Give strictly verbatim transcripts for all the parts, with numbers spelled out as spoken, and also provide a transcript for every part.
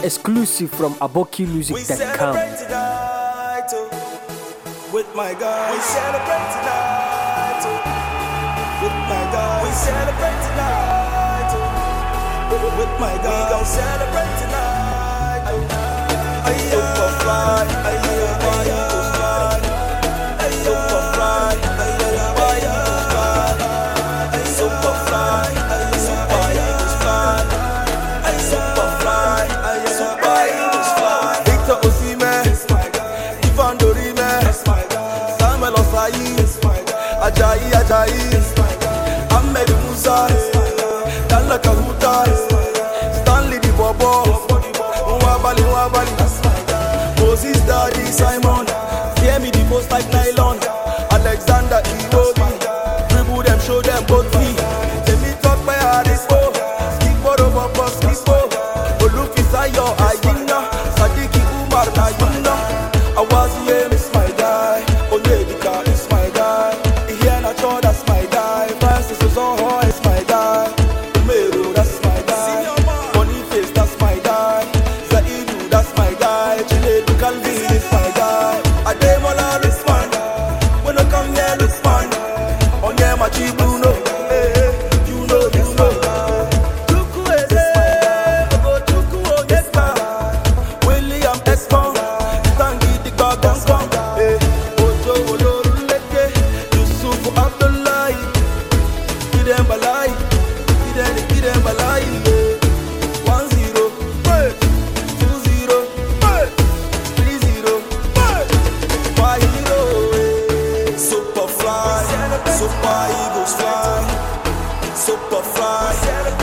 Exclusive from aboki music dot com. We celebrate tonight, oh, with my guys. We celebrate tonight, oh, with my guys. We celebrate tonight, oh, with my guys. We gon' celebrate tonight, oh. Aye, super fly, aye, why you go fly? Aye, super fly, aye, why you go fly? Aye, super fly, aye, super you go fly? Aye, super fly, aye, super you go fly? Victor Osimhen, Ivan Dorime, Samuel Osayi, Ajayi Ajayi, Ahmed Musa, Dalla Kahuta, Stanley Di Bobo, Nwabali Nwabali, Moses Daddy Simon, fear me the most like nylon, Alexander Iwobi, dribble them, show them both feet. Let me talk by Arispo, skip over for Skippo, Olufisayo Ayina, Sadiki Umar Nayuna, Awazi is my guy, Onyedika is my guy, Ihiana Cho that's my guy, Francis Ozoho is my guy, Umeru that's my guy, Boniface that's my guy, Zaidu that's my guy, Chinedu Calvin is my guy, Ademola is my guy, when I come here it's fine, Onyema Chibuno, hey, hey, you know, you know. Chuku Eze, Ogo Chuku Onyeka, William Espon, Stangi the Gordon Song, hey, Ojo Olorunleke, Yusuf Abdullahi, Idem Balai, Idem Idem Balai, one zero, two zero, three zero, five zero, super fly, super eagles fly, super fly,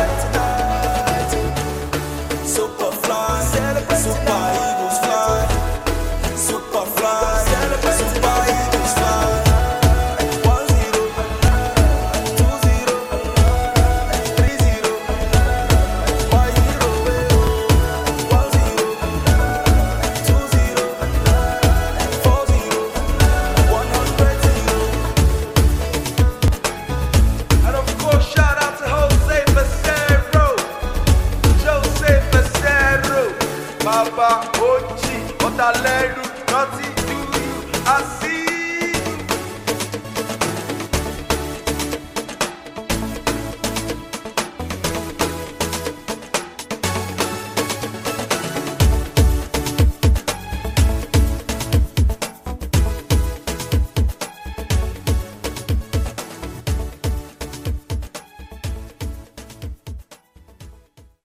super fly, super eagles fly, super fly, super eagles fly, one zero, two zero, three zero, five zero, one zero, two zero, four zero, one hundred zero. And of course, shout out to Jose Becerro, Jose Becerro, Baba Ochi, Otaleru, Naughty, do you,